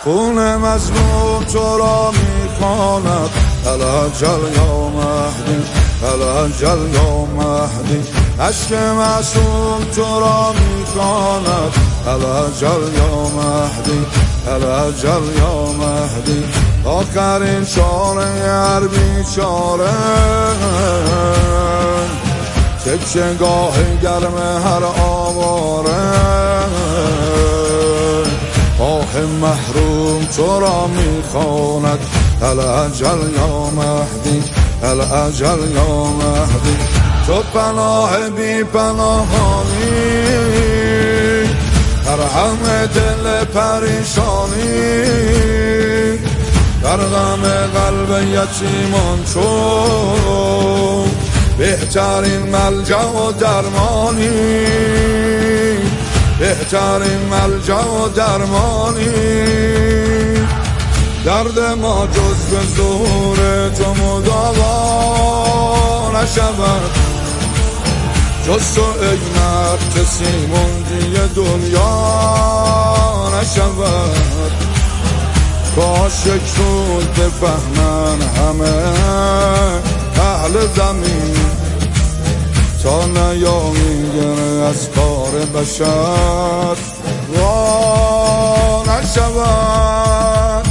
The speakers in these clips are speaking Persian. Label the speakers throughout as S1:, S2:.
S1: خون مظلوم تو را میخواند الاجل یا مهدی الاجل یا مهدی عشق معصوم تو را میخواند الاجل یا مهدی الاجل یا مهدی آخرین چاره هر بیچاره تکیه‌گاه گرم هر آواره آه محروم تو را میخواند الاجل یا مهدی الاجل یا مهدی تو پناه بی پناهانی در همه دل پریشانی در غم قلب یتیمان تو بهترین ملجأ و درمانی بهترین ملجأ و درمانی درد ما جز به ظهور تو مداوا نشود جز تو ای مرد کسی موندی دنیا نشود کاش یک روز بفهمن همه اهل زمین تا نیامین از کار بشر وا نشود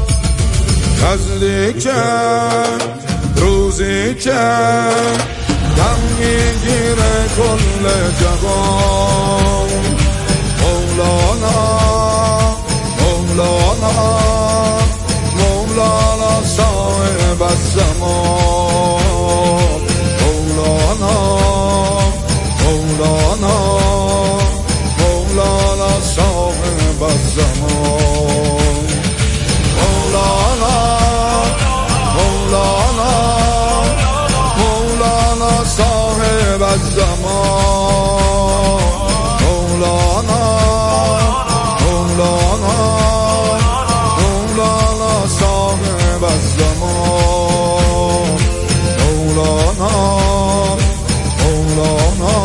S1: نزدیک روزی که دم میگیره کل جهان مولانا مولانا مولانا صاحب الزمان مولانا مولانا مولانا صاحب الزمان مولانا مولانا مولانا صاحب الزمان مولانا مولانا مولانا صاحب الزمان مولانا مولانا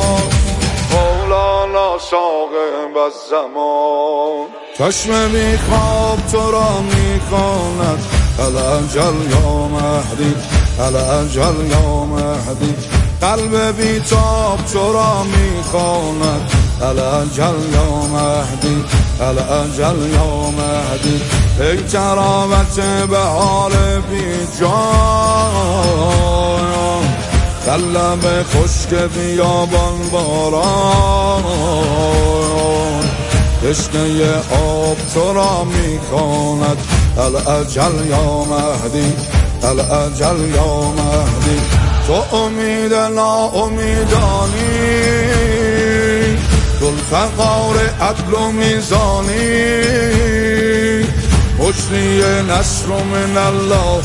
S1: مولانا صاحب الزمان چشم بی خواب تو را میخواند الاجل یا مهدی الاجل یا مهدی قلب بی تاب تو را میخواند الاجل یا مهدی الاجل یا مهدی ای تراوت به حال بی جان در لب خشک بیابان باران تشنه آب تو را میخواند الاجل یا مهدی الاجل یا مهدی تو امید ناامیدانی ذوالفقار عدل و میزانی حسنی نصر من الله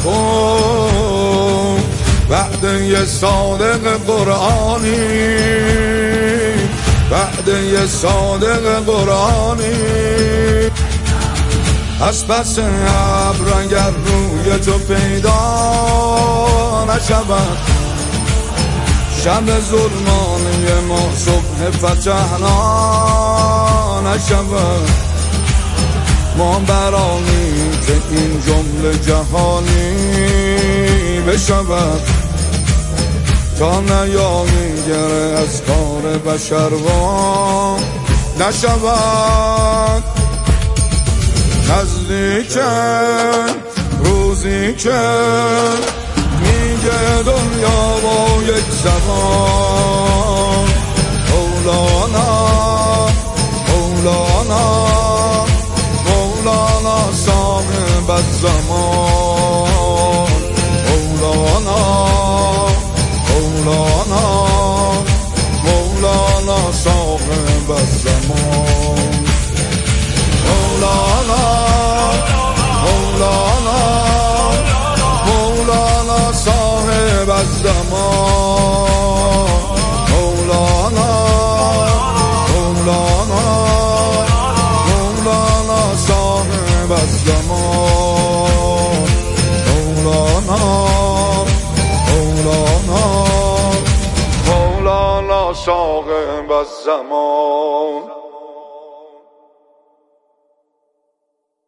S1: وعده صادق قرآنی وعده صادق قرآنی از پس ابر اگر روی تو پیدا نشود شب ظلمانی ما صبح فتحنا نشود ما برانیم که این جمله جهانی بشود تا نیامی گره از کار بشر وام نشود نزدیک روزی که میگه دنیا با یک زبان مولانا مولانا مولانا صاحب الزمان مولانا مولانا مولانا صاحب الزمان مولانا مولانا مولانا صاحب الزمان مولانا مولانا مولانا صاحب الزمان مولانا مولانا مولانا صاحب الزمان